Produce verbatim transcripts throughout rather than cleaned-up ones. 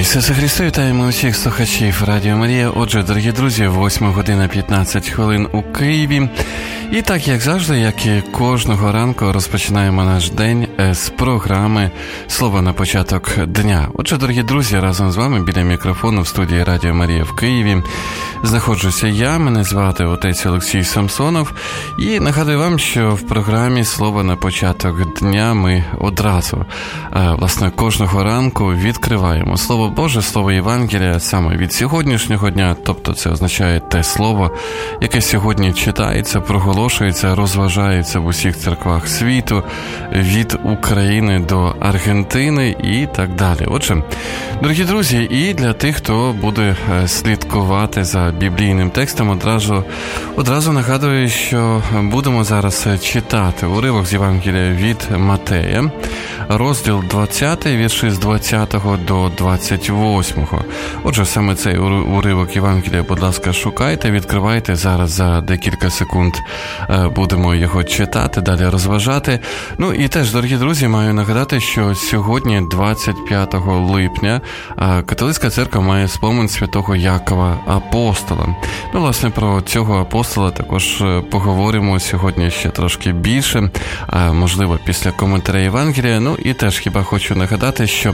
Ісусе Христе, вітаємо усіх слухачів Радіо Марія. Отже, дорогі друзі, восьма година п'ятнадцять хвилин у Києві. І так, як завжди, як і кожного ранку, розпочинаємо наш день з програми «Слово на початок дня». Отже, дорогі друзі, разом з вами біля мікрофону в студії Радіо Марія в Києві знаходжуся я, мене звати отець Олексій Самсонов. І нагадую вам, що в програмі «Слово на початок дня» ми одразу, власне, кожного ранку відкриваємо Слово Боже, Слово Євангелія саме від сьогоднішнього дня, тобто це означає те слово, яке сьогодні читається, проголошується, розважається в усіх церквах світу, від України до Аргентини і так далі. Отже, дорогі друзі, і для тих, хто буде слідкувати за біблійним текстом, одразу, одразу нагадую, що будемо зараз читати уривок з Євангелія від Матея, розділ двадцятий, вірші з двадцятого до двадцять восьмого. Отже, саме цей уривок Євангелія, будь ласка, шукайте, відкривайте. Зараз за декілька секунд будемо його читати, далі розважати. Ну і теж, дорогі друзі, маю нагадати, що сьогодні, двадцять п'ятого липня, католицька церква має спомин святого Якова Апостола. Ну, власне, про цього апостола також поговоримо сьогодні ще трошки більше, можливо, після коментаря Євангелія. Ну і теж хіба хочу нагадати, що,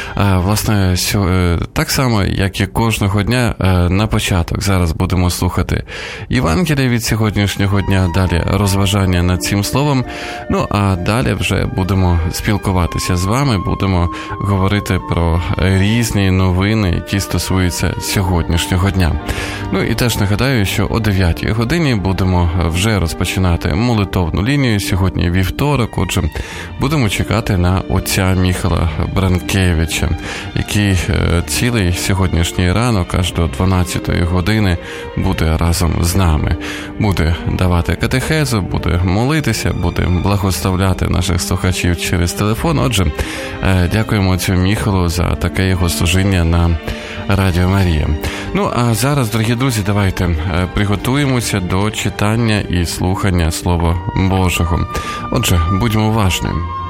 власне, так само, як і кожного дня, на початок зараз будемо слухати Євангелія від сьогоднішнього дня, далі розважання над цим словом, ну а далі вже будемо спілкуватися з вами, будемо говорити про різні новини, які стосуються сьогоднішнього дня. Ну і теж нагадаю, що о дев'ятій годині будемо вже розпочинати молитовну лінію. Сьогодні вівторок, отже, будемо чекати на отця Міхала Бранкевича, який цілий сьогоднішній ранок аж до дванадцятої години буде разом з нами. Буде давати катехезу, буде молитися, буде благословляти наших слухачів через телефон. Отже, дякуємо отцю Міхалу за таке його служіння на Радіо Марія. Ну, а зараз, дорогі друзі, давайте приготуємося до читання і слухання Слова Божого. Отже, будьмо уважні.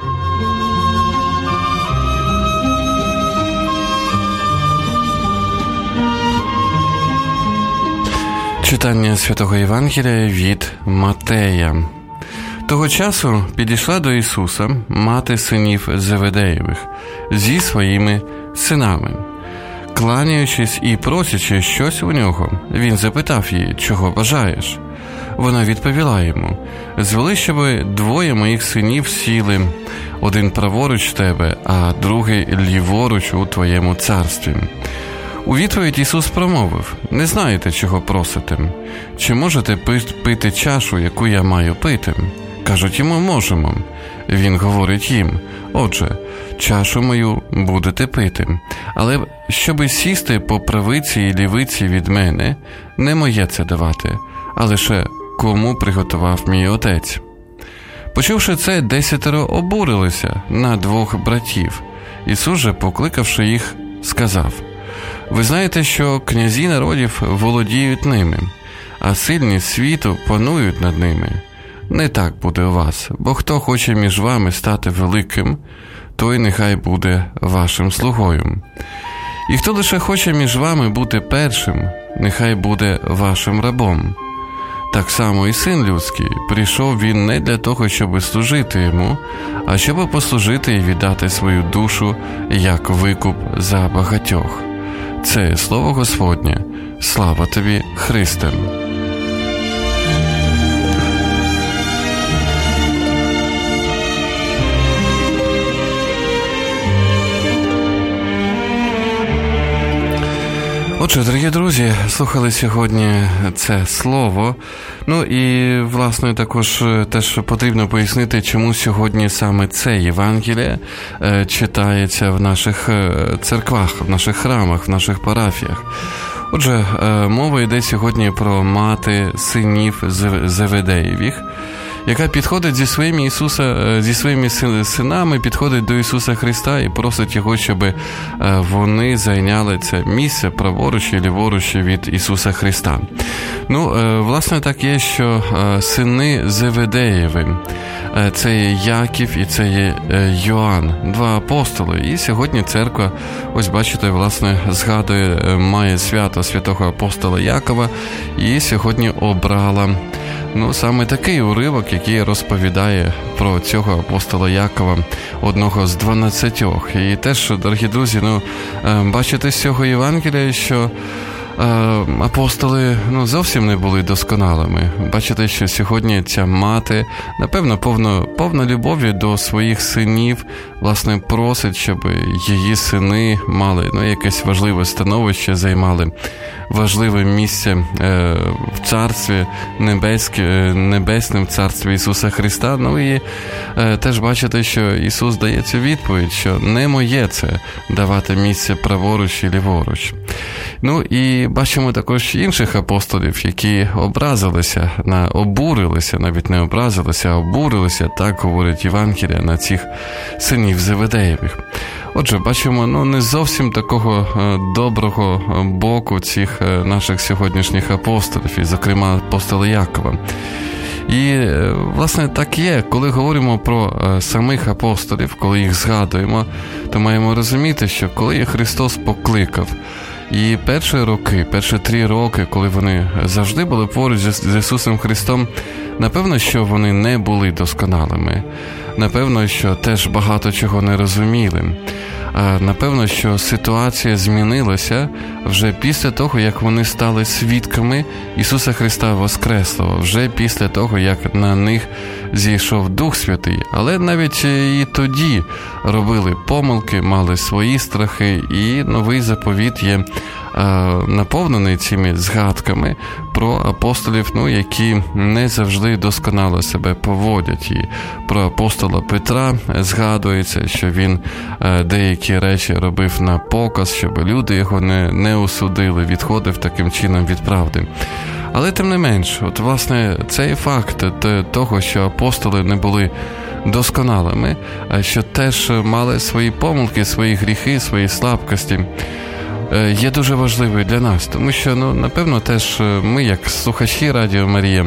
Читання Святого Євангелія від Матея. Того часу підійшла до Ісуса мати синів Зеведеєвих зі своїми синами. Кланяючись і просячи щось у нього, він запитав її, чого бажаєш. Вона відповіла йому, звели, щоби двоє моїх синів сіли, один праворуч тебе, а другий ліворуч у твоєму царстві. У відповідь Ісус промовив, не знаєте, чого просите. Чи можете пити чашу, яку я маю пити? Кажуть йому, можемо. Він говорить їм, отже, чашу мою будете пити, але щоби сісти по правиці і лівиці від мене, не моє це давати, а лише кому приготував мій отець. Почувши це, десятеро обурилися на двох братів. Ісус же, покликавши їх, сказав, ви знаєте, що князі народів володіють ними, а сильні світу панують над ними. Не так буде у вас, бо хто хоче між вами стати великим, той нехай буде вашим слугою. І хто лише хоче між вами бути першим, нехай буде вашим рабом. Так само і Син Людський, прийшов він не для того, щоб служити йому, а щоб послужити і віддати свою душу як викуп за багатьох. Це слово Господнє. Слава тобі, Христе! Отже, дорогі друзі, слухали сьогодні це слово. Ну і, власне, також теж потрібно пояснити, чому сьогодні саме це Євангеліє е, читається в наших церквах, в наших храмах, в наших парафіях. Отже, е, мова йде сьогодні про мати синів Зеведеєвих, яка підходить зі своїми Ісуса, зі своїми синами, підходить до Ісуса Христа і просить Його, щоб вони зайняли це місце праворуч і ліворуч від Ісуса Христа. Ну, власне, так є, що сини Зеведеєві, це є Яків і це є Йоанн, два апостоли. І сьогодні церква, ось бачите, власне, згадує, має свято святого апостола Якова, і сьогодні обрала, ну, саме такий уривок, який розповідає про цього апостола Якова, одного з дванадцятьох. І теж, дорогі друзі, ну, бачите з цього Євангелія, що апостоли, ну, зовсім не були досконалими. Бачите, що сьогодні ця мати, напевно, повно, повна любові до своїх синів, власне, просить, щоб її сини мали, ну, якесь важливе становище, займали важливе місце е, в царстві небеске, небесному царстві Ісуса Христа. Ну і е, теж бачите, що Ісус дає цю відповідь, що не моє це давати місце праворуч і ліворуч. Ну і бачимо також інших апостолів, які образилися, на, обурилися, навіть не образилися, а обурилися, так говорить Євангелія, на цих синів Зеведеєвих. Отже, бачимо, ну, не зовсім такого е, доброго боку цих е, наших сьогоднішніх апостолів, і, зокрема, апостола Якова. І, е, власне, так є, коли говоримо про е, самих апостолів, коли їх згадуємо, то маємо розуміти, що коли Христос покликав, і перші роки, перші три роки, коли вони завжди були поруч з Ісусом Христом, напевно, що вони не були досконалими. Напевно, що теж багато чого не розуміли. Напевно, що ситуація змінилася вже після того, як вони стали свідками Ісуса Христа Воскреслого, вже після того, як на них зійшов Дух Святий. Але навіть і тоді робили помилки, мали свої страхи, і новий заповіт є наповнений цими згадками про апостолів, ну, які не завжди досконало себе поводять. І про апостола Петра згадується, що він деякі речі робив на показ, щоб люди його не, не осудили, відходив таким чином від правди. Але тим не менш, от, власне, цей факт того, що апостоли не були досконалими, що теж мали свої помилки, свої гріхи, свої слабкості, є дуже важливою для нас, тому що, ну, напевно, теж ми, як слухачі Радіо Марія,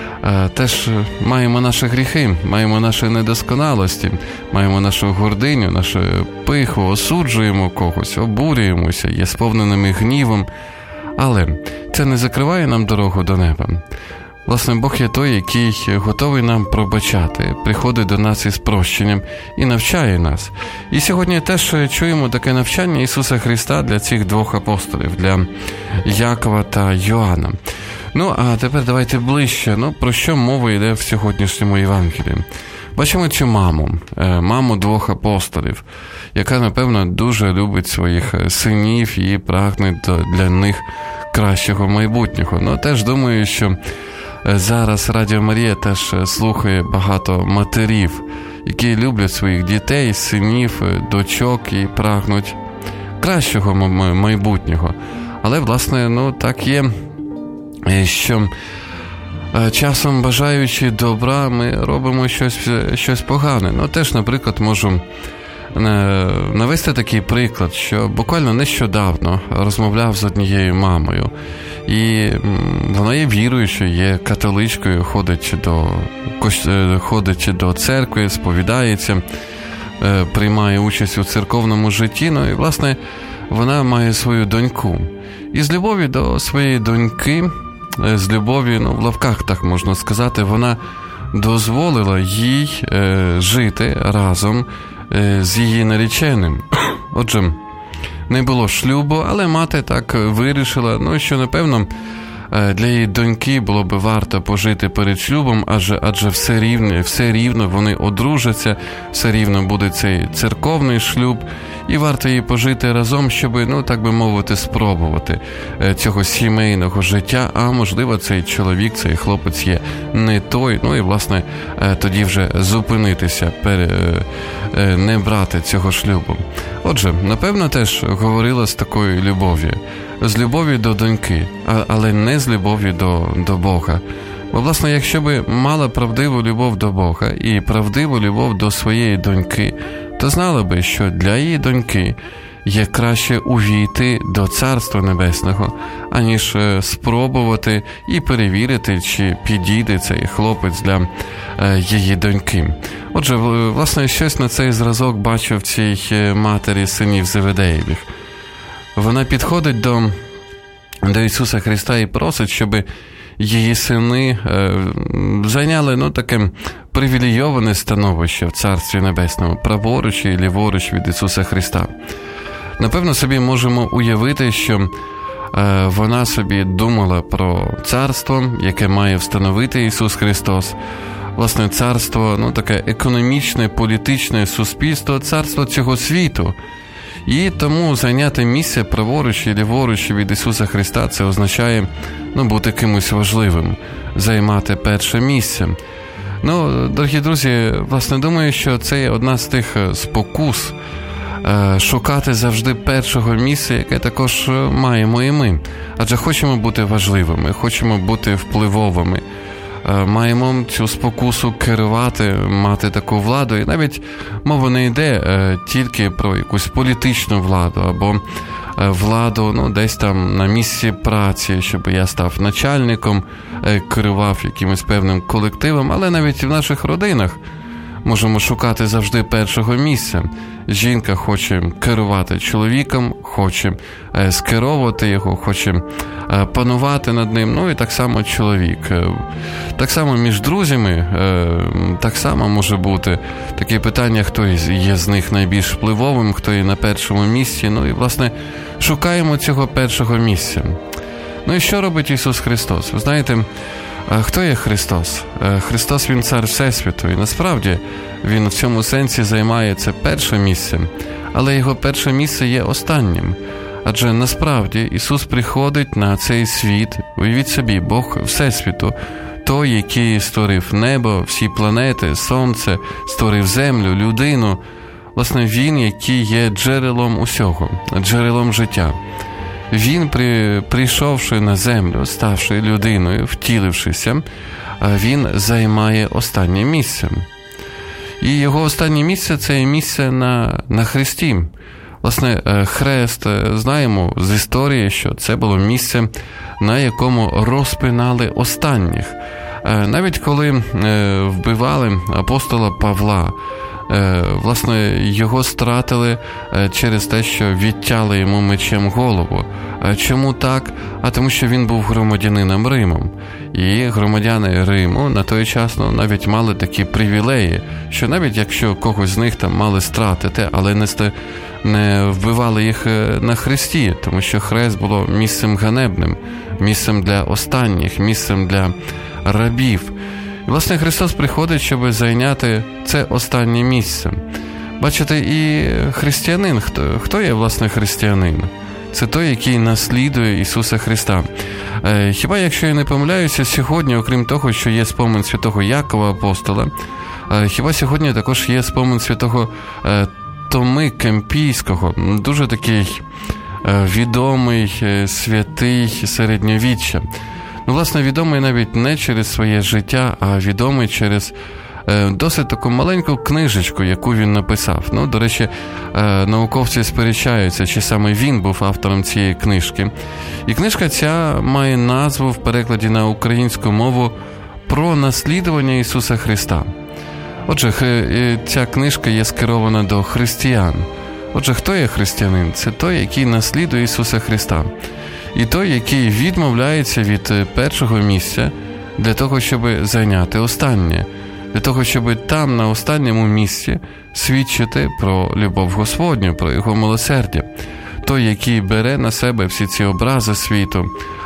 теж маємо наші гріхи, маємо наші недосконалості, маємо нашу гординю, нашу пиху, осуджуємо когось, обурюємося, є сповненими гнівом, але це не закриває нам дорогу до неба. Власне, Бог є той, який готовий нам пробачати, приходить до нас із прощенням і навчає нас. І сьогодні теж чуємо таке навчання Ісуса Христа для цих двох апостолів, для Якова та Йоанна. Ну, а тепер давайте ближче. Ну, про що мова йде в сьогоднішньому Євангелії? Бачимо цю маму, маму двох апостолів, яка, напевно, дуже любить своїх синів і прагне для них кращого майбутнього. Ну, теж думаю, що зараз Радіо Марія теж слухає багато матерів, які люблять своїх дітей, синів, дочок і прагнуть кращого майбутнього. Але, власне, ну, так є, що часом, бажаючи добра, ми робимо щось, щось погане. Ну, теж, наприклад, можу навести такий приклад, що буквально нещодавно розмовляв з однією мамою. І вона є віруючою, є католичкою, ходить до, ходить до церкви, сповідається, приймає участь у церковному житті. Ну і, власне, вона має свою доньку. І з любові до своєї доньки, з любові, ну, в лавках так можна сказати, вона дозволила їй е, жити разом е, з її нареченим. Отже, не було шлюбу, але мати так вирішила, ну, що, напевно, для її доньки було би варто пожити перед шлюбом, адже, адже все рівно, все рівно вони одружаться, все рівно буде цей церковний шлюб, і варто їй пожити разом, щоб, ну, так би мовити, спробувати цього сімейного життя, а можливо цей чоловік, цей хлопець є не той, ну і, власне, тоді вже зупинитися, не брати цього шлюбу. Отже, напевно, теж говорила з такою любов'ю, з любов'ю до доньки, але не з любов'ю до, до Бога. Бо, власне, якщо би мала правдиву любов до Бога і правдиву любов до своєї доньки, то знала би, що для її доньки є краще увійти до Царства Небесного, аніж спробувати і перевірити, чи підійде цей хлопець для її доньки. Отже, власне, щось на цей зразок бачу в цій матері синів Зеведеєвих. Вона підходить до, до Ісуса Христа і просить, щоб її сини е, зайняли, ну, таке привілейоване становище в Царстві Небесному, праворуч і ліворуч від Ісуса Христа. Напевно, собі можемо уявити, що е, вона собі думала про царство, яке має встановити Ісус Христос. Власне, царство, ну, таке економічне, політичне суспільство, царство цього світу. І тому зайняти місце праворуч і ліворуч від Ісуса Христа – це означає, ну, бути кимось важливим, займати перше місце. Ну, дорогі друзі, власне, думаю, що це є одна з тих спокус е, шукати завжди першого місця, яке також маємо і ми. Адже хочемо бути важливими, хочемо бути впливовими. Маємо цю спокусу керувати, мати таку владу. І навіть мова не йде е, тільки про якусь політичну владу або е, владу, ну, десь там на місці праці, щоб я став начальником, е, керував якимось певним колективом, але навіть в наших родинах можемо шукати завжди першого місця. Жінка хоче керувати чоловіком, хоче е, скеровувати його, хоче е, панувати над ним, ну і так само чоловік. Е, так само між друзями, е, так само може бути таке питання, хто є з них найбільш впливовим, хто є на першому місці, ну і, власне, шукаємо цього першого місця. Ну і що робить Ісус Христос? Ви знаєте, хто є Христос? Христос, Він цар Всесвіту, і насправді Він в цьому сенсі займає це перше місце, але Його перше місце є останнім. Адже насправді Ісус приходить на цей світ, уявіть собі, Бог Всесвіту, той, який створив небо, всі планети, сонце, створив землю, людину. Власне, Він, який є джерелом усього, джерелом життя. Він, при, прийшовши на землю, ставши людиною, втілившися, він займає останнє місце. І його останнє місце – це місце на, на хресті. Власне, хрест, знаємо з історії, що це було місце, на якому розпинали останніх. Навіть коли вбивали апостола Павла, власне, його стратили через те, що відтяли йому мечем голову. Чому так? А тому, що він був громадянином Риму. І громадяни Риму на той час, ну, навіть мали такі привілеї, що навіть якщо когось з них там мали стратити, але не, ст... не вбивали їх на хресті, тому що хрест було місцем ганебним, місцем для останніх, місцем для рабів. І, власне, Христос приходить, щоб зайняти це останнє місце. Бачите, і християнин, хто, хто є, власне, християнин? Це той, який наслідує Ісуса Христа. Е, хіба, якщо я не помиляюся, сьогодні, окрім того, що є спомин святого Якова Апостола, е, хіба сьогодні також є спомин святого е, Томи Кемпійського, дуже такий е, відомий, е, святий середньовіччя. Ну, власне, відомий навіть не через своє життя, а відомий через е, досить таку маленьку книжечку, яку він написав. Ну, до речі, е, науковці сперечаються, чи саме він був автором цієї книжки. І книжка ця має назву в перекладі на українську мову «Про наслідування Ісуса Христа». Отже, ця книжка є скерована до християн. Отже, хто є християнин? Це той, який наслідує Ісуса Христа. І той, який відмовляється від першого місця для того, щоб зайняти останнє. Для того, щоб там, на останньому місці, свідчити про любов Господню, про Його милосердя. Той, який бере на себе всі ці образи світу,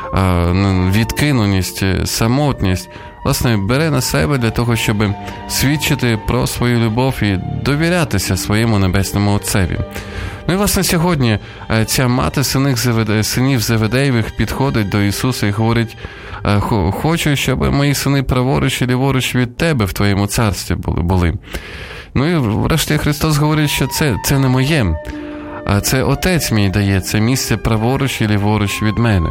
відкиненість, самотність, власне, бере на себе для того, щоб свідчити про свою любов і довірятися своєму небесному Отцеві. Ну і, власне, сьогодні ця мати синів Зеведеєвих підходить до Ісуса і говорить: «Хочу, щоб мої сини праворуч і ліворуч від Тебе в Твоєму царстві були». Ну і врешті Христос говорить, що це, це не моє, а це Отець мій дає, це місце праворуч і ліворуч від мене.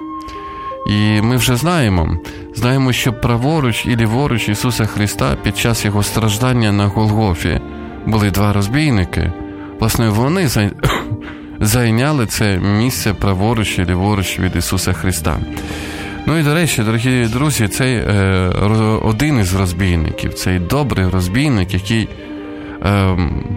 І ми вже знаємо, знаємо, що праворуч і ліворуч Ісуса Христа під час Його страждання на Голгофі були два розбійники. Власне, вони зайняли це місце праворуч і ліворуч від Ісуса Христа. Ну і, до речі, дорогі друзі, цей е, один із розбійників, цей добрий розбійник, який, е,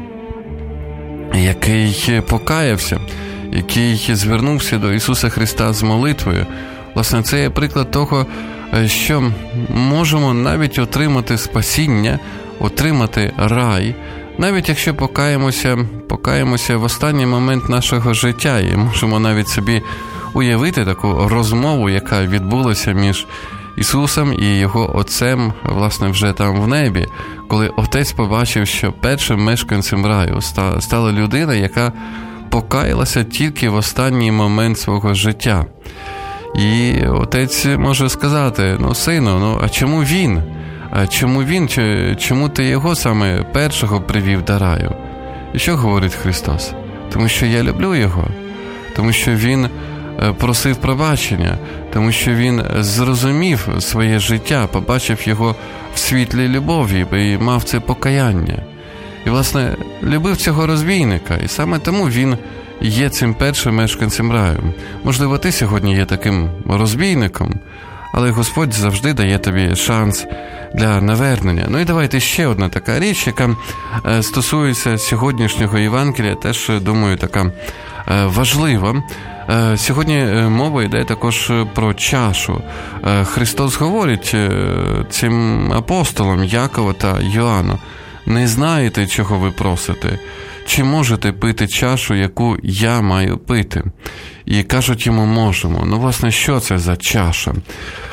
який покаявся, який звернувся до Ісуса Христа з молитвою, власне, це є приклад того, що можемо навіть отримати спасіння, отримати рай, навіть якщо покаємося, покаємося в останній момент нашого життя, і можемо навіть собі уявити таку розмову, яка відбулася між Ісусом і Його Отцем, власне, вже там в небі, коли Отець побачив, що першим мешканцем раю стала людина, яка покаялася тільки в останній момент свого життя. І Отець може сказати: ну, сину, ну, а чому він? А чому він? Чому ти його саме першого привів до раю? І що говорить Христос? Тому що я люблю його, тому що він просив пробачення, тому що він зрозумів своє життя, побачив його в світлі любові і мав це покаяння. І, власне, любив цього розбійника, і саме тому він є цим першим мешканцем раю. Можливо, ти сьогодні є таким розбійником, але Господь завжди дає тобі шанс для навернення. Ну і давайте ще одна така річ, яка стосується сьогоднішнього Євангелія, теж, думаю, така важлива. Сьогодні мова йде також про чашу. Христос говорить цим апостолам Якова та Йоанну: не знаєте, чого ви просите? Чи можете пити чашу, яку я маю пити? І кажуть йому: можемо. Ну, власне, що це за чаша? Е,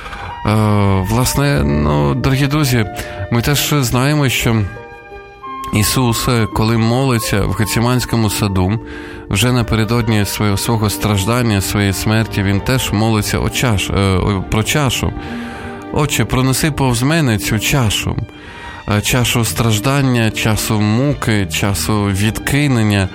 власне, ну, дорогі друзі, ми теж знаємо, що Ісус, коли молиться в Гециманському саду, вже напередодні свого, свого страждання, своєї смерті, він теж молиться о чаш, е, про чашу. Отче, пронеси повз мене цю чашу. Чашу страждання, часу муки, часу відкинення,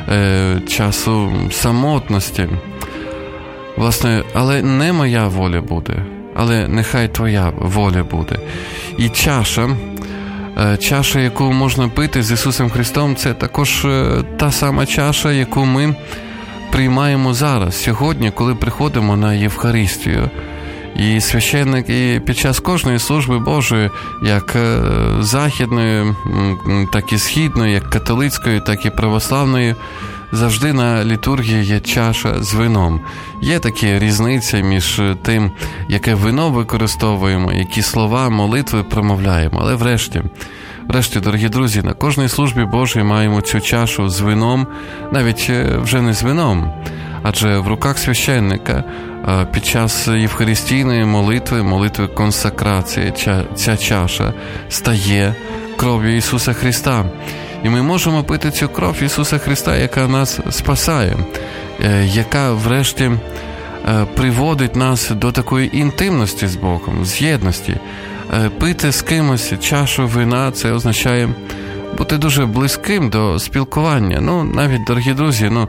часу самотності. Власне, але не моя воля буде, але нехай твоя воля буде. І чаша, чаша, яку можна пити з Ісусом Христом, це також та сама чаша, яку ми приймаємо зараз, сьогодні, коли приходимо на Євхаристію. І священники під час кожної служби Божої, як західної, так і східної, як католицької, так і православної, завжди на літургії є чаша з вином. Є такі різниці між тим, яке вино використовуємо, які слова, молитви промовляємо. Але врешті, врешті, дорогі друзі, на кожній службі Божій маємо цю чашу з вином, навіть вже не з вином, адже в руках священника під час євхаристійної молитви, молитви консакрації, ця чаша стає кров'ю Ісуса Христа. І ми можемо пити цю кров Ісуса Христа, яка нас спасає, яка врешті приводить нас до такої інтимності з Богом, з єдності. Пити з кимось чашу вина – це означає бути дуже близьким до спілкування. Ну, навіть, дорогі друзі, ну,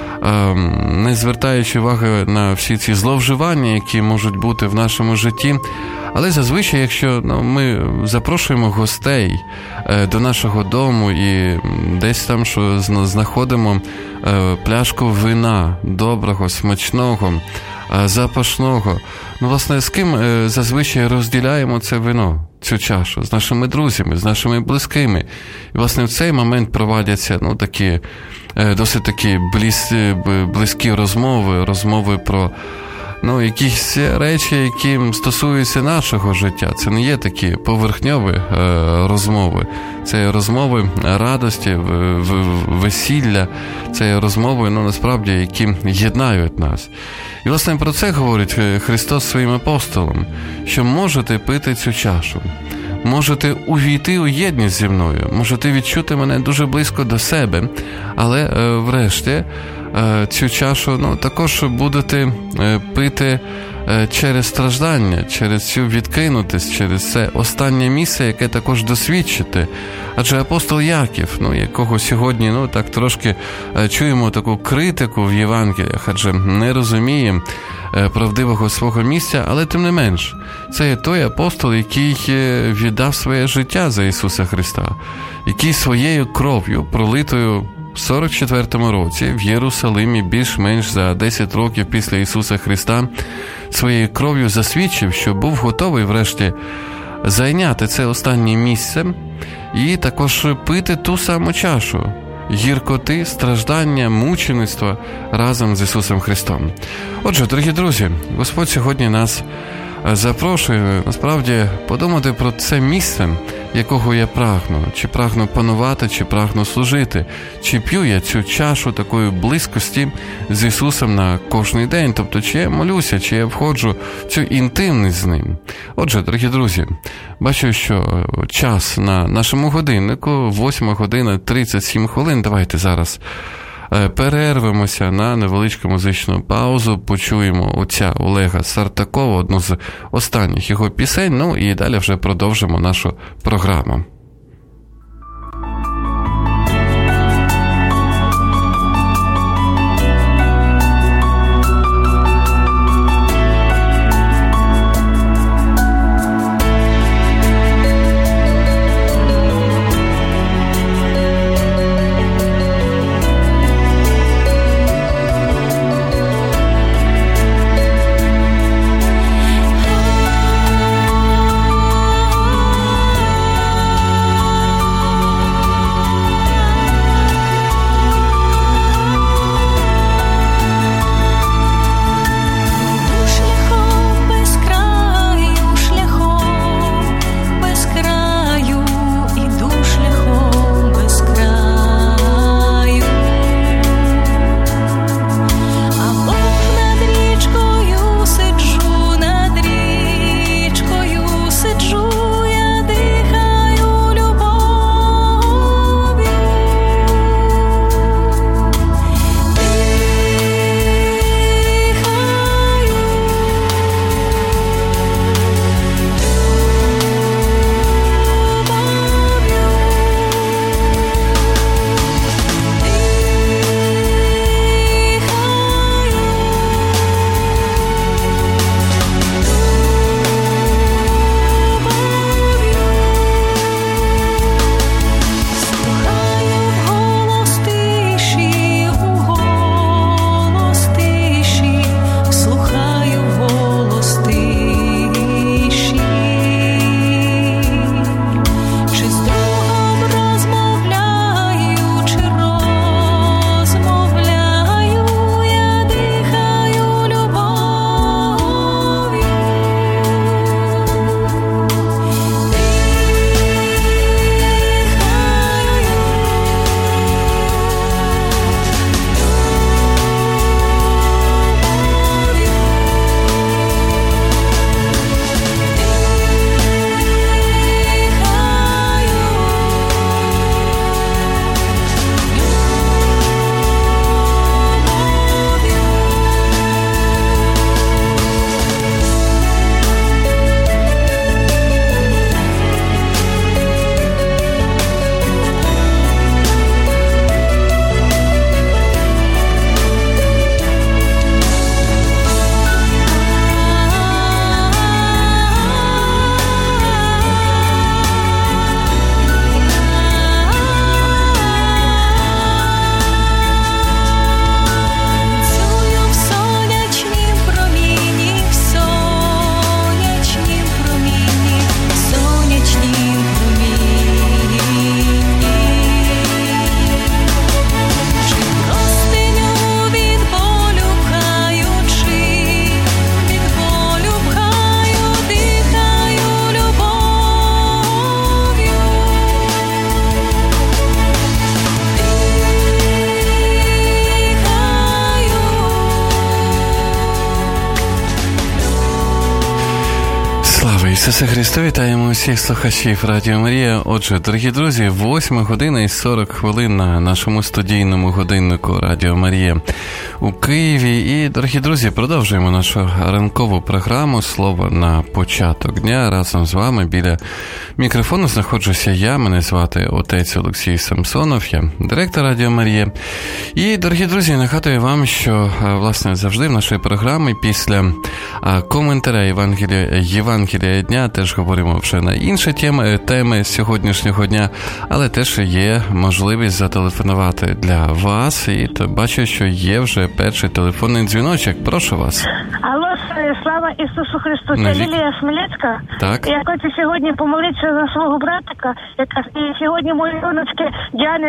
не звертаючи уваги на всі ці зловживання, які можуть бути в нашому житті, але зазвичай, якщо ну, ми запрошуємо гостей е, до нашого дому і десь там що знаходимо е, пляшку вина, доброго, смачного, е, запашного, ну, власне, з ким е, зазвичай розділяємо це вино, цю чашу? З нашими друзями, з нашими близькими. І, власне, в цей момент проводяться, ну, такі досить такі близькі, близькі розмови, розмови про ну, якісь речі, які стосуються нашого життя. Це не є такі поверхньові е, розмови. Це розмови радості, в, в, весілля, це розмови, ну, насправді, які єднають нас. І, власне, про це говорить Христос своїм апостолам, що можете пити цю чашу. Можете увійти у єдність зі мною, можете відчути мене дуже близько до себе, але е, врешті е, цю чашу ну, також будете е, пити е, через страждання, через цю відкинутість, через це останнє місце, яке також досвідчите. Адже апостол Яків, ну, якого сьогодні ну, так трошки е, чуємо таку критику в Євангеліях, адже не розуміє правдивого свого місця, але тим не менш, це є той апостол, який віддав своє життя за Ісуса Христа, який своєю кров'ю, пролитою в сорок четвертому році в Єрусалимі більш-менш за десять років після Ісуса Христа своєю кров'ю засвідчив, що був готовий врешті зайняти це останнє місце і також пити ту саму чашу гіркоти, страждання, мучеництва разом з Ісусом Христом. Отже, дорогі друзі, Господь сьогодні нас запрошує, насправді, подумати про це місце, якого я прагну. Чи прагну панувати, чи прагну служити. Чи п'ю я цю чашу такої близькості з Ісусом на кожний день. Тобто, чи я молюся, чи я входжу в цю інтимність з Ним. Отже, дорогі друзі, бачу, що час на нашому годиннику восьма година тридцять сім хвилин. Давайте зараз перервемося на невеличку музичну паузу, почуємо отця Олега Сартакова, одну з останніх його пісень, ну і далі вже продовжимо нашу програму. Ісусе Христу, вітаємо усіх слухачів Радіо Марія. Отже, дорогі друзі, восьма година і сорок хвилин на нашому студійному годиннику Радіо Марія у Києві. І, дорогі друзі, продовжуємо нашу ранкову програму «Слово на початок дня». Разом з вами біля мікрофону знаходжуся я, мене звати отець Олексій Самсонов, я директор Радіо Марія. І, дорогі друзі, нагадую вам, що, власне, завжди в нашій програмі після коментаря Євангелія, Євангелія дня, теж говоримо вже на інші теми, теми сьогоднішнього дня, але теж є можливість зателефонувати для вас, і то бачу, що є вже перший телефонний дзвіночок. Прошу вас. Алло, слава Ісусу Христу. Це Лілія Смілецька. Так. Я хочу сьогодні помолитися за свого братика, яка і сьогодні моїй донечки Діани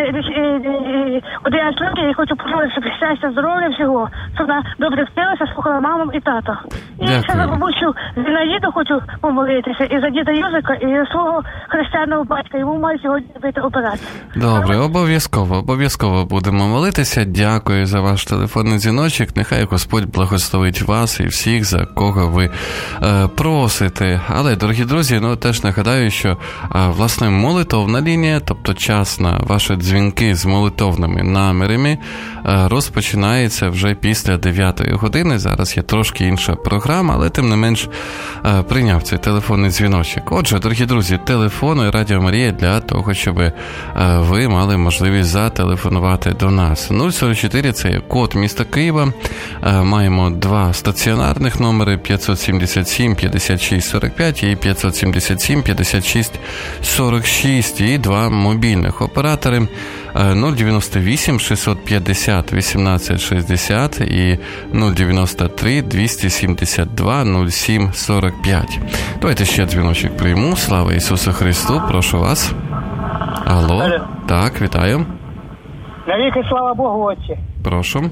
одинадцять років, я хочу пожелати, щоб щастя, здоров'я всього, щоб вона добре вчилася, слухала маму і тата. І ще за бабусю Зінаїду хочу помолитися, і за діда Юзика, і за свого хрещеного батька. Йому мають сьогодні робити операцію. Добре, обов'язково, обов'язково будемо молитися. Дякую за ваш телефонний дзвіночок. Нехай Господь благословить вас і всіх, за кого ви е, просите. Але, дорогі друзі, ну теж нагадаю, що е, власне молитовна лінія, тобто час на ваші дзвінки з молитовними намірами е, розпочинається вже після дев'ятої години. Зараз є трошки інша програма, але тим не менш е, прийняв цей телефонний дзвіночок. Отже, дорогі друзі, телефони Радіо Марія для того, щоб е, ви мали можливість зателефонувати до нас. нуль сорок чотири – це є код міста Києва. Е, маємо два стаціонарних номери п'ятсот сімдесят сім п'ятдесят шість сорок п'ять і п'ятсот сімдесят сім п'ятдесят шість сорок шість, і два мобільних оператори нуль дев'яносто вісім шістсот п'ятдесят вісімнадцять шістдесят і нуль дев'яносто три двісті сімдесят два нуль сім сорок п'ять. Давайте ще дзвіночок прийму. Слава Ісусу Христу, прошу вас. Алло. Алло. Так, вітаю. Навіки слава Богу, Отче. Прошу.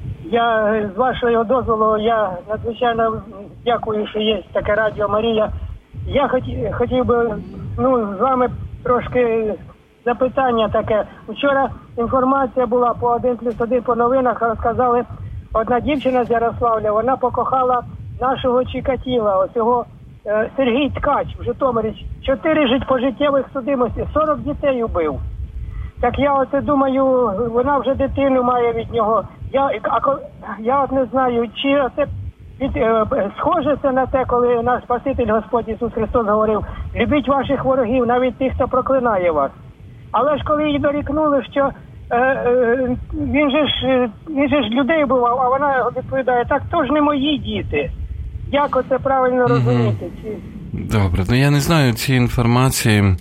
Я, з вашого дозволу, я надзвичайно дякую, що є таке Радіо Марія. Я хотів, хотів би, ну, з вами трошки запитання таке. Вчора інформація була по один плюс один по новинах, розказали, одна дівчина з Ярославля, вона покохала нашого Чикатіла, ось його е, Сергій Ткач в Житомирі. Чотири жить пожиттєвих судимості, сорок дітей убив. Так я оце думаю, вона вже дитину має від нього. Я, а, я от не знаю, чи це від, е, схоже це на те, коли наш Спаситель Господь Ісус Христос говорив: любіть ваших ворогів, навіть тих, хто проклинає вас. Але ж коли їй дорікнули, що е, е, він же ж він же ж людей бував, а вона відповідає: так то ж не мої діти. Як оце правильно розуміти? Чи... Добре, ну я не знаю цієї інформації,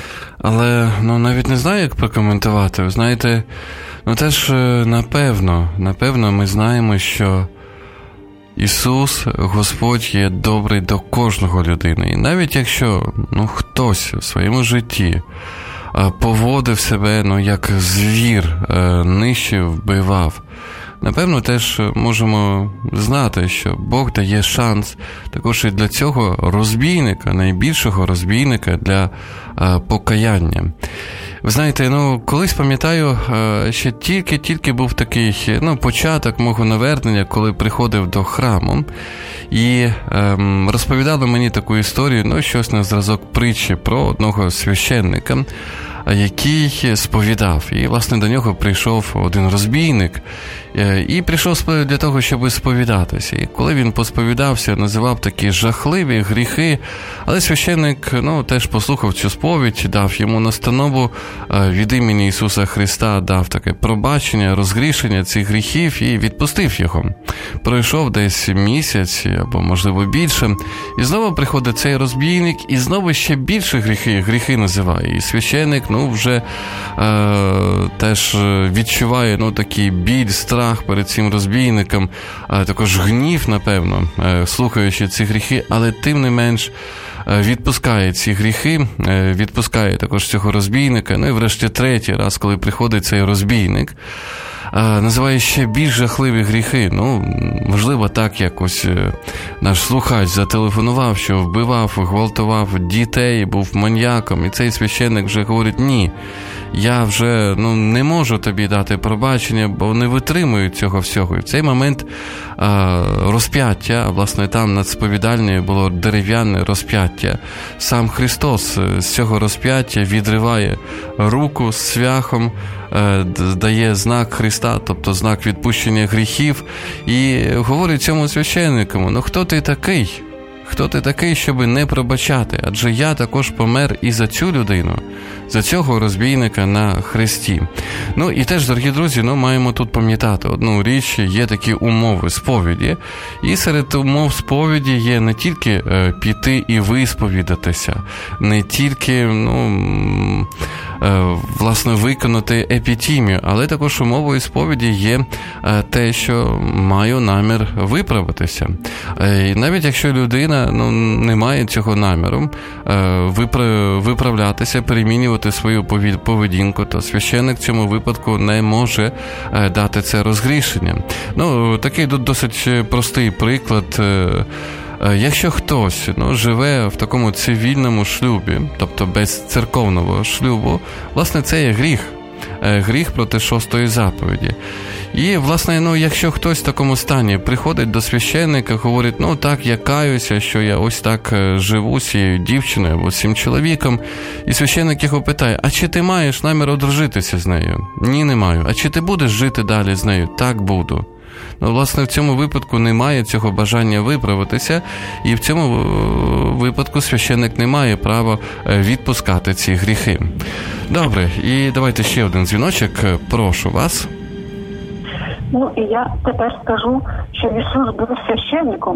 але ну навіть не знаю, як прокоментувати. Ви знаєте, ну теж напевно, напевно ми знаємо, що Ісус, Господь, є добрий до кожного людини. І навіть якщо ну хтось в своєму житті поводив себе, ну, як звір, нищив, вбивав, напевно, теж можемо знати, що Бог дає шанс також і для цього розбійника, найбільшого розбійника, для покаяння. Ви знаєте, ну, колись, пам'ятаю, ще тільки-тільки був такий, ну, початок мого навернення, коли приходив до храму, і ем, розповідали мені таку історію, ну, щось на зразок притчі про одного священника, який сповідав. І, власне, до нього прийшов один розбійник, і прийшов для того, щоб сповідатися. І коли він посповідався, називав такі жахливі гріхи, але священник, ну, теж послухав цю сповідь, дав йому настанову від імені Ісуса Христа, дав таке пробачення, розгрішення цих гріхів і відпустив його. Пройшов десь місяць, або, можливо, більше, і знову приходить цей розбійник, і знову ще більше гріхи, гріхи називає. І священник, ну, вже е, теж відчуває, ну, такий біль, страх перед цим розбійником, а також гнів, напевно, е, слухаючи ці гріхи, але тим не менш е, відпускає ці гріхи, е, відпускає також цього розбійника. Ну і врешті третій раз, коли приходить цей розбійник, називає ще більш жахливі гріхи. Ну, можливо, так якось наш слухач зателефонував, що вбивав, гвалтував дітей, був маньяком, і цей священник вже говорить: ні, я вже ну, не можу тобі дати пробачення, бо не витримую цього всього. І в цей момент а, розп'яття, власне, там над сповідальнею було дерев'яне розп'яття. Сам Христос з цього розп'яття відриває руку з цвяхом, дає знак Христа, тобто знак відпущення гріхів, і говорить цьому священнику: ну хто ти такий? Хто ти такий, щоби не пробачати? Адже я також помер і за цю людину, за цього розбійника на хресті. Ну і теж, дорогі друзі, ну маємо тут пам'ятати одну річ, є такі умови сповіді, і серед умов сповіді є не тільки е, піти і висповідатися, не тільки, ну, е, власне, виконати епітімію, але також умовою сповіді є е, те, що маю намір виправитися. Е, і навіть якщо людина, ну, не має цього наміру е, випра- виправлятися, перемінювати свою поведінку, то священник в цьому випадку не може е, дати це розгрішення. Ну, такий тут досить простий приклад. Е, Якщо хтось, ну, живе в такому цивільному шлюбі, тобто без церковного шлюбу, власне, це є гріх. Гріх проти шостої заповіді. І, власне, ну, якщо хтось в такому стані приходить до священника, говорить, ну, так, я каюся, що я ось так живу з цією дівчиною або з цим чоловіком, і священник його питає, а чи ти маєш намір одружитися з нею? Ні, не маю. А чи ти будеш жити далі з нею? Так, буду. Ну, власне, в цьому випадку немає цього бажання виправитися, і в цьому випадку священник не має права відпускати ці гріхи. Добре, і давайте ще один дзвіночок. Прошу вас. Ну, і я тепер скажу, що Ісус був священником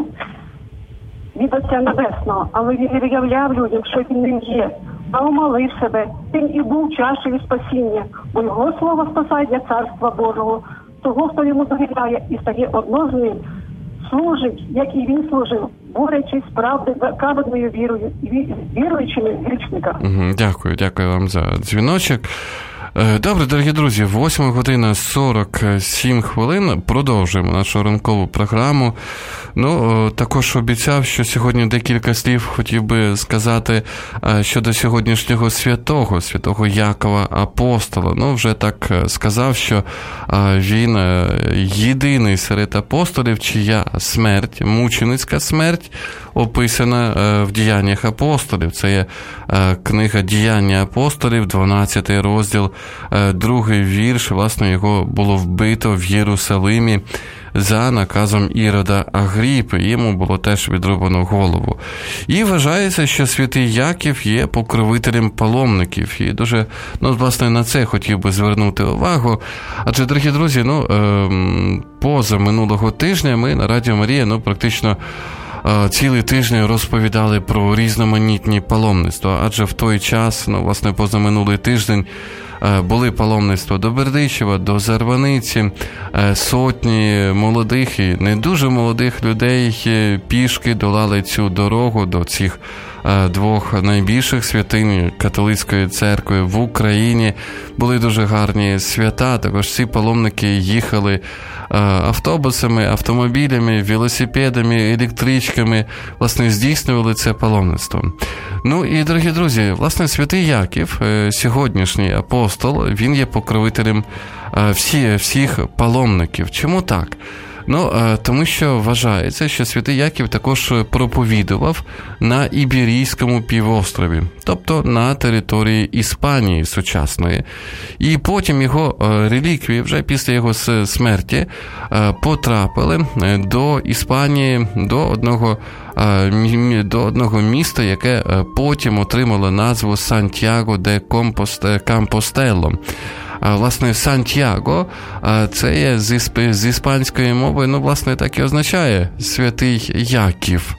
від Отця Небесного, але Він не виявляв людям, що Він ним є, а омолив себе. Він і був чашею спасіння, бо Його слово спасає для Царства Божого. Того, хто йому довіряє і стає одно з ним, служить, як і він служив, борючись з правдивою вірою і віруючими грішниками. Дякую, дякую вам за дзвіночок. Добре, дорогі друзі, восьма година сорок сім хвилин. Продовжуємо нашу ранкову програму. Ну, також обіцяв, що сьогодні декілька слів хотів би сказати щодо сьогоднішнього святого, святого Якова Апостола. Ну, вже так сказав, що він єдиний серед апостолів, чия смерть, мученицька смерть, описана в Діяннях апостолів. Це є книга «Діяння апостолів», дванадцятий розділ, другий вірш. Власне, його було вбито в Єрусалимі за наказом Ірода Агріпи. Йому було теж відрубано голову. І вважається, що святий Яків є покровителем паломників. І дуже, ну, власне, на це хотів би звернути увагу. Адже, дорогі друзі, ну, ем, поза минулого тижня ми на Радіо Марія, ну, практично цілий тиждень розповідали про різноманітні паломництва, адже в той час, ну, власне, позаминулий тиждень були паломництва до Бердичева, до Зарваниці, сотні молодих і не дуже молодих людей пішки долали цю дорогу до цих двох найбільших святинь католицької церкви в Україні. Були дуже гарні свята, також ці паломники їхали автобусами, автомобілями, велосипедами, електричками, власне, здійснювали це паломництво. Ну і, дорогі друзі, власне, святий Яків, сьогоднішній апостол, він є покровителем всі, всіх паломників. Чому так? Ну, тому що вважається, що святий Яків також проповідував на Іберійському півострові, тобто на території Іспанії сучасної. І потім його реліквії, вже після його смерті, потрапили до Іспанії, до одного, до одного міста, яке потім отримало назву Сантьяго де Компостелло. Власне, Сантьяго, це є з іспанської мови, ну, власне, так і означає святий Яків.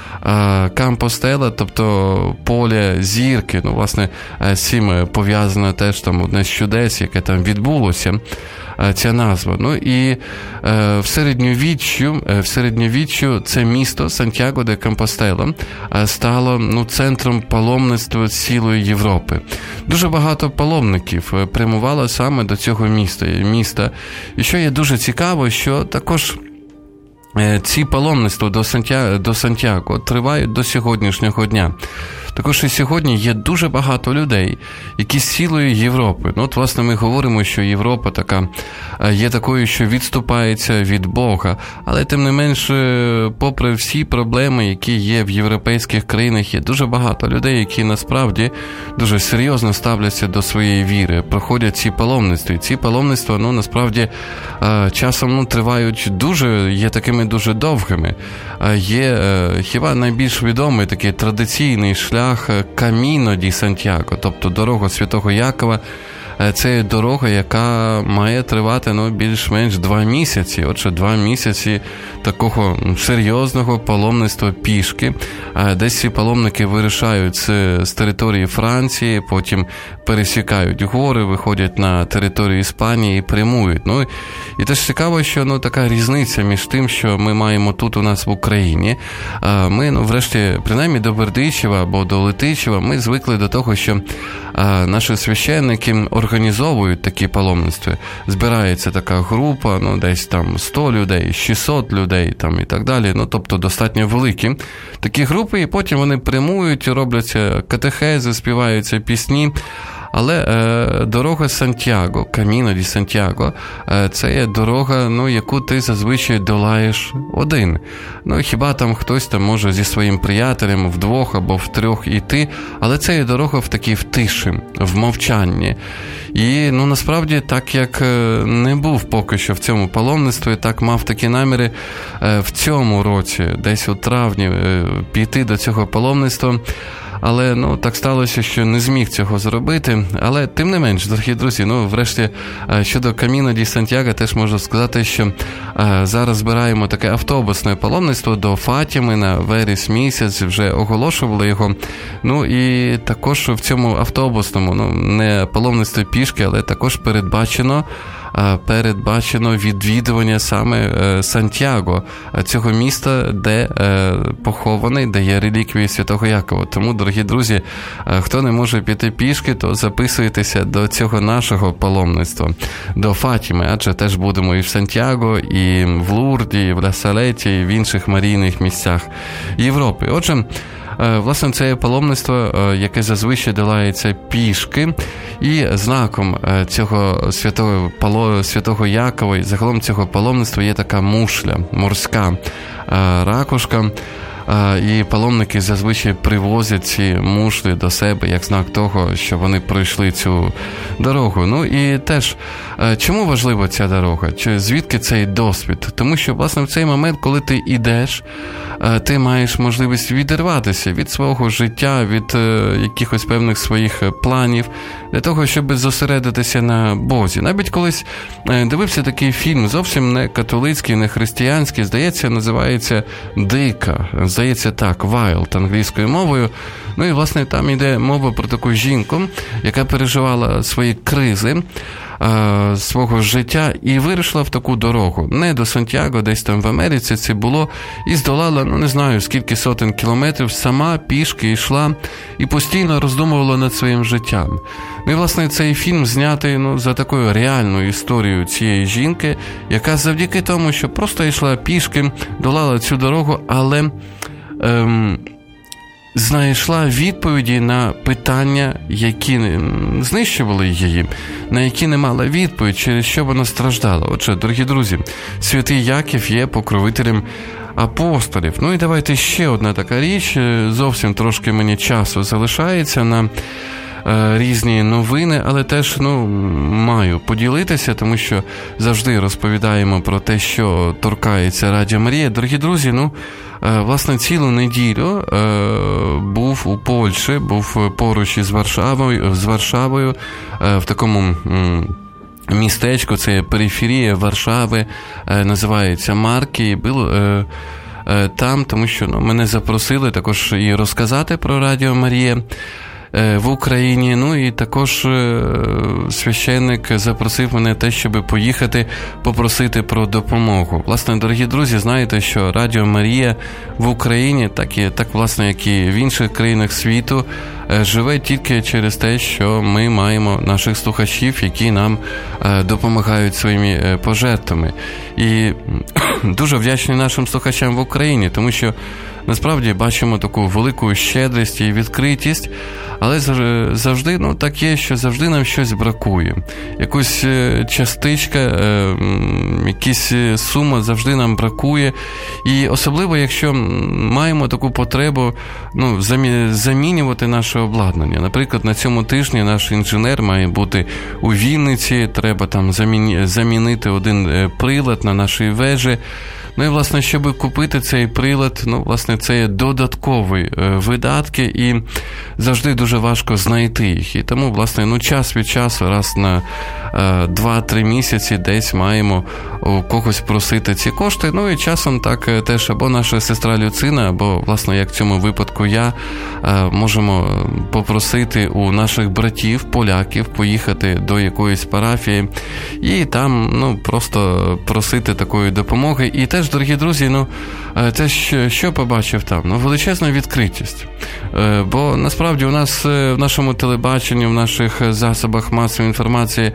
Кампостела, тобто поле зірки, ну, власне, з цим пов'язано теж там одне з чудес, яке там відбулося, ця назва. Ну і в середньовіччю, в середньовіччю це місто Сантьяго де Компостела стало, ну, центром паломництва цілої Європи. Дуже багато паломників прямувало саме до цього міста. міста. І що є дуже цікаво, що також ці паломництва до Сантьяго, до Сантьяго тривають до сьогоднішнього дня. також і сьогодні є дуже багато людей, які з цілої Європи. Ну, от, власне, ми говоримо, що Європа така є такою, що відступається від Бога, але тим не менше, попри всі проблеми, які є в європейських країнах, є дуже багато людей, які насправді дуже серйозно ставляться до своєї віри, проходять ці паломництва. І ці паломництва, ну, насправді, часом, ну, тривають дуже, є такими дуже довгими. Є хіба найбільш відомий такий традиційний шлях Каміно ді Сантьяго, тобто дорога Святого Якова. Це дорога, яка має тривати, ну, більш-менш два місяці. Отже, два місяці такого серйозного паломництва пішки. Десь ці паломники вирушають з, з території Франції, потім пересікають гори, виходять на територію Іспанії і прямують. Ну, і теж цікаво, що, ну, така різниця між тим, що ми маємо тут у нас в Україні. Ми, ну, врешті, принаймні до Бердичева або до Летичева, ми звикли до того, що наші священники організовують такі паломництва. Збирається така група, ну, десь там сто людей, шістсот людей там і так далі. Ну, тобто достатньо великі такі групи, і потім вони прямують, робляться катехези, співаються пісні. Але е, дорога Сантьяго, Каміно ді Сантьяго, е, це є дорога, ну, яку ти зазвичай долаєш один. Ну, хіба там хтось там може зі своїм приятелем вдвох або втрьох іти, але це є дорога в такій в тиші, в мовчанні. І, ну, насправді, так як не був поки що в цьому паломництві, так мав такі наміри е, в цьому році, десь у травні, е, піти до цього паломництва. Але, ну, так сталося, що не зміг цього зробити. Але, тим не менш, дорогі друзі, ну, врешті, щодо Каміно ді Сантьяго, теж можу сказати, що а, зараз збираємо таке автобусне паломництво до Фатіми на вересень місяць, вже оголошували його. Ну, і також в цьому автобусному, ну, не паломництво пішки, але також передбачено передбачено відвідування саме Сантьяго, цього міста, де похований, де є реліквії Святого Якова. Тому, дорогі друзі, хто не може піти пішки, то записуйтеся до цього нашого паломництва, до Фатіми, адже теж будемо і в Сантьяго, і в Лурді, і в Ла Салеті, і в інших марійних місцях Європи. Отже, власне, це є паломництво, яке зазвичай долається пішки, і знаком цього святого, святого Якова, і загалом цього паломництва є така мушля, морська ракушка, і паломники зазвичай привозять ці мушлі до себе як знак того, що вони пройшли цю дорогу. Ну і теж, чому важлива ця дорога? Чи звідки цей досвід? Тому що, власне, в цей момент, коли ти йдеш, ти маєш можливість відірватися від свого життя, від якихось певних своїх планів, для того, щоб зосередитися на Бозі. Навіть колись дивився такий фільм, зовсім не католицький, не християнський, здається, називається «Дика». Здається так, «Wild» англійською мовою. Ну і, власне, там йде мова про таку жінку, яка переживала свої кризи е, свого життя і вирішила в таку дорогу. Не до Сантьяго, десь там в Америці це було, і здолала, ну не знаю, скільки сотень кілометрів, сама пішки йшла і постійно роздумувала над своїм життям. Ну і, власне, цей фільм знятий, ну, за такою реальною історією цієї жінки, яка завдяки тому, що просто йшла пішки, долала цю дорогу, але ем, знайшла відповіді на питання, які знищували її, на які не мала відповідь, через що вона страждала. Отже, дорогі друзі, святий Яків є покровителем апостолів. Ну і давайте ще одна така річ, зовсім трошки мені часу залишається на різні новини, але теж, ну, маю поділитися, тому що завжди розповідаємо про те, що торкається Радіо Марія. Дорогі друзі, ну, власне, цілу неділю був у Польщі, був поруч із Варшавою, з Варшавою, в такому містечку, це периферія Варшави, називається Марки, був там, тому що, ну, мене запросили також і розказати про Радіо Марія в Україні. Ну і також священник запросив мене те, щоб поїхати попросити про допомогу. Власне, дорогі друзі, знаєте, що Радіо Марія в Україні, так і так, власне, як і в інших країнах світу, живе тільки через те, що ми маємо наших слухачів, які нам допомагають своїми пожертвами. І дуже вдячний нашим слухачам в Україні, тому що насправді бачимо таку велику щедрість і відкритість, але завжди, ну, так є, що завжди нам щось бракує. Якусь частичка, якісь сума завжди нам бракує. І особливо, якщо маємо таку потребу, ну, замінювати наше обладнання. Наприклад, на цьому тижні наш інженер має бути у Вінниці, треба там замінити один прилад на нашій вежі. Ну і, власне, щоб купити цей прилад, ну, власне, це є додаткові видатки, і завжди дуже важко знайти їх. І тому, власне, ну, час від часу, раз на е, два-три місяці десь маємо у когось просити ці кошти. Ну і часом так теж або наша сестра Люцина, або, власне, як в цьому випадку я, е, можемо попросити у наших братів, поляків, поїхати до якоїсь парафії і там, ну, просто просити такої допомоги. І теж, дорогі друзі, ну, те, що, що побачив там? Ну, величезна відкритість. Бо, насправді, у нас в нашому телебаченні, в наших засобах масової інформації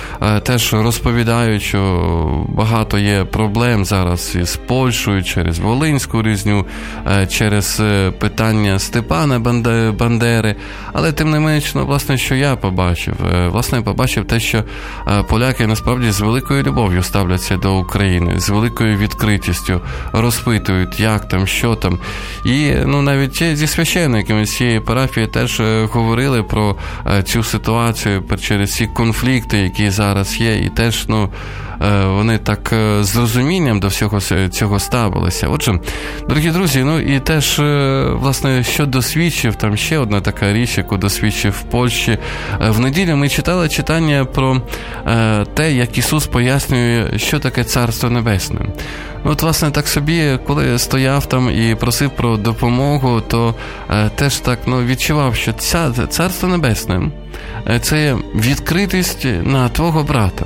теж розповідають, що багато є проблем зараз із Польщею, через Волинську різню, через питання Степана Бандери. Але, тим не менш, ну, власне, що я побачив? Власне, побачив те, що поляки, насправді, з великою любов'ю ставляться до України, з великою відкритістю, розпитують, як там, що там. І, ну, навіть зі священниками з цієї парафії теж говорили про цю ситуацію, через ці конфлікти, які зараз є, і теж, ну, вони так з розумінням до всього цього ставилися. Отже, дорогі друзі, ну і теж, власне, що досвідчив, там ще одна така річ, яку досвідчив в Польщі. В неділю ми читали читання про те, як Ісус пояснює, що таке Царство Небесне. От, власне, так собі, коли стояв там і просив про допомогу, то е, теж так, ну, відчував, що ця, Царство Небесне – це є відкритість на твого брата,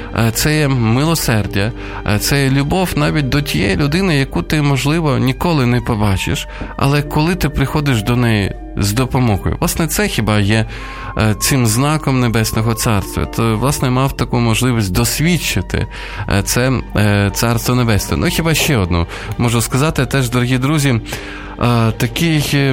це є милосердя, це є любов навіть до тієї людини, яку ти, можливо, ніколи не побачиш, але коли ти приходиш до неї з допомогою. Власне, це хіба є цим знаком Небесного Царства. То, власне, мав таку можливість досвідчити це Царство Небесне. Ну, хіба ще одну можу сказати, теж, дорогі друзі, такий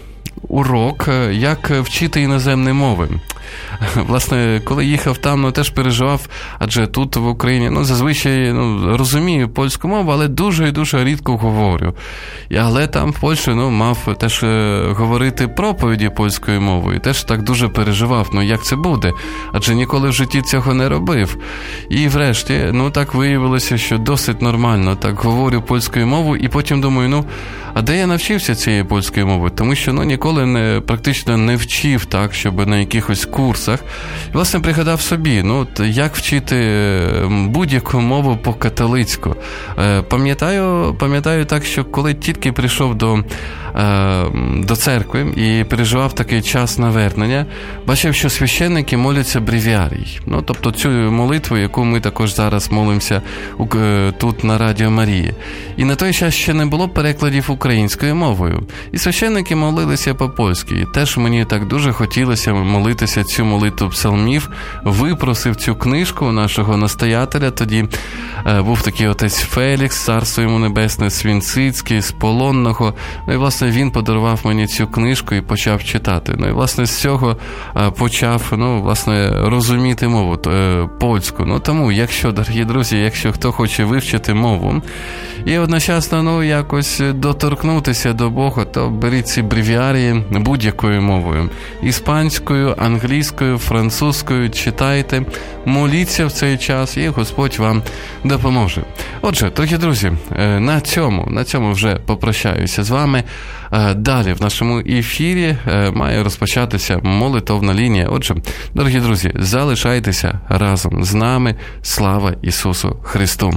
урок, як вчити іноземні мови. Власне, коли їхав там, ну, теж переживав, адже тут в Україні, ну, зазвичай, ну, розумію польську мову, але дуже і дуже рідко говорю. Але там в Польщі, ну, мав теж говорити проповіді польською мовою, і теж так дуже переживав, ну, як це буде, адже ніколи в житті цього не робив. І врешті, ну, так виявилося, що досить нормально так говорю польською мовою, і потім думаю, ну, а де я навчився цієї польської мови? Тому що, ну, ніколи не, практично не вчив так, щоб на якихось курсах. І, власне, пригадав собі, ну, от, як вчити будь-яку мову по-католицьку. Е, пам'ятаю, пам'ятаю так, що коли тільки прийшов до, е, до церкви і переживав такий час навернення, бачив, що священники моляться бревіарій. Ну, тобто цю молитву, яку ми також зараз молимося е, тут на Радіо Марії. І на той час ще не було перекладів українською мовою. І священники молилися по-польськи. І теж мені так дуже хотілося молитися цю молитву псалмів. Випросив цю книжку у нашого настоятеля. Тоді е, був такий отець Фелікс, царство йому небесне, Свінцицький, з Полонного. Ну і, власне, він подарував мені цю книжку і почав читати. Ну і, власне, з цього е, почав, ну, власне, розуміти мову е, польську. Ну, тому, якщо, дорогі друзі, якщо хто хоче вивчити мову і одночасно, ну, якось доторкнутися до Бога, то беріть ці бревіарії будь-якою мовою. Іспанською, англійською, французькою, читайте, моліться в цей час, і Господь вам допоможе. Отже, дорогі друзі, на цьому, на цьому вже попрощаюся з вами. Далі в нашому ефірі має розпочатися молитовна лінія. Отже, дорогі друзі, залишайтеся разом з нами. Слава Ісусу Христу!